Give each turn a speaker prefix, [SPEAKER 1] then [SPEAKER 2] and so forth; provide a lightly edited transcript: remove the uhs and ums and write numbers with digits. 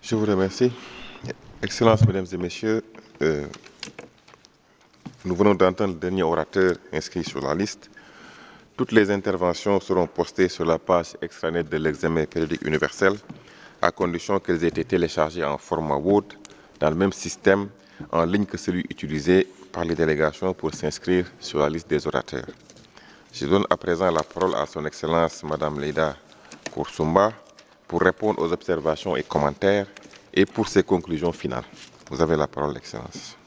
[SPEAKER 1] Je vous remercie. Excellences, Mesdames et Messieurs, nous venons d'entendre le dernier orateur inscrit sur la liste. Toutes les interventions seront postées sur la page extranet de l'examen périodique universel, à condition qu'elles aient été téléchargées en format Word, dans le même système en ligne que celui utilisé par les délégations pour s'inscrire sur la liste des orateurs. Je donne à présent la parole à son Excellence Madame Leïda Koursumba pour répondre aux observations et commentaires et pour ses conclusions finales. Vous avez la parole, Excellence.